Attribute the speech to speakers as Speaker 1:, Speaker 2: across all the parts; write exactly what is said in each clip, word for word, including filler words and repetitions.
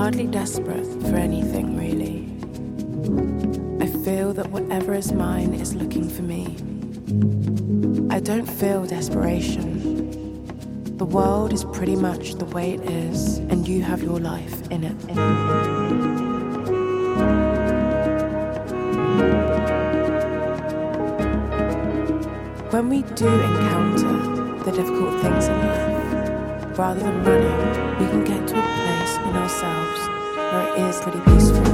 Speaker 1: hardly desperate for anything, really. I feel that whatever is mine is looking for me. I don't feel desperation. The world is pretty much the way it is, and you have your life in it. In it. When we do encounter the difficult things in life, rather than running, we can get to a place in ourselves where it is pretty peaceful,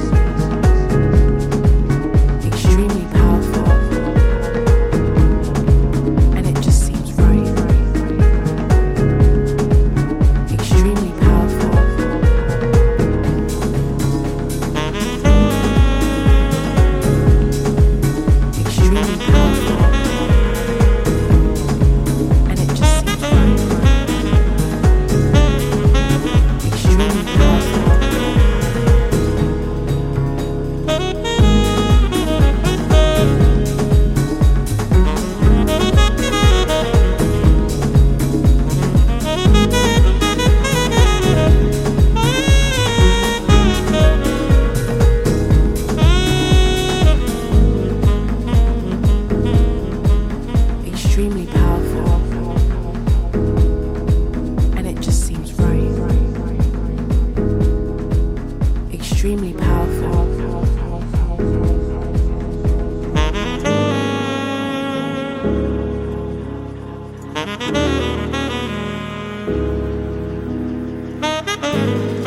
Speaker 1: extremely powerful, and it just seems right. Extremely powerful. Extremely powerful. Extremely powerful, and it just seems right. Extremely powerful. Extremely powerful.